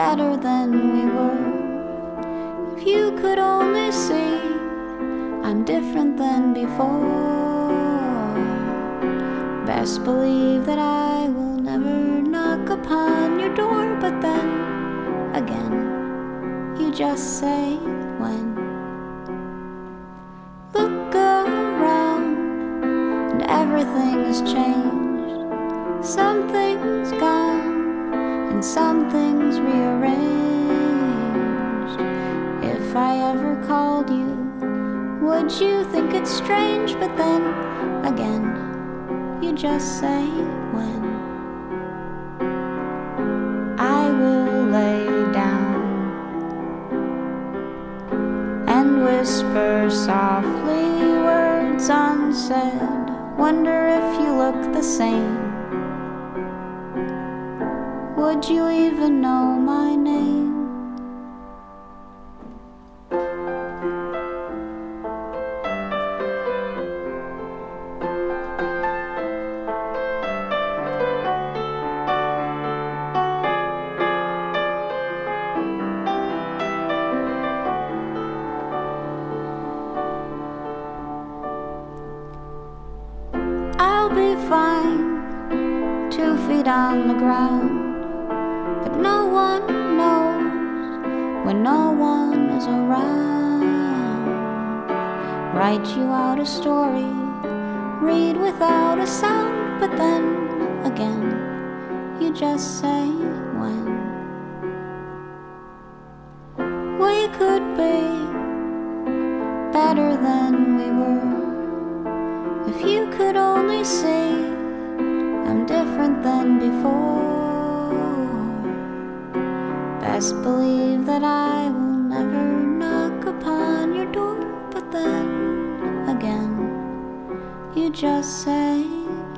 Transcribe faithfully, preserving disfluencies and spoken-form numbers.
better than we were. If you could only see, I'm different than before. Best believe that I will never knock upon your door, but then again, you just say when. Look around, and everything has changed. Something's gone, and something's rearranged. If I ever called you, would you think it's strange? But then again, you just say when. I will lay down and whisper softly words unsaid. Wonder if you look the same. Would you even know my name? I'll be fine, two feet on the ground, but no one knows when no one is around. Write you out a story, read without a sound, but then again, you just say when. We could be better than we were. If you could only see, I'm different than before. Best believe that I will never knock upon your door, but then again, you just say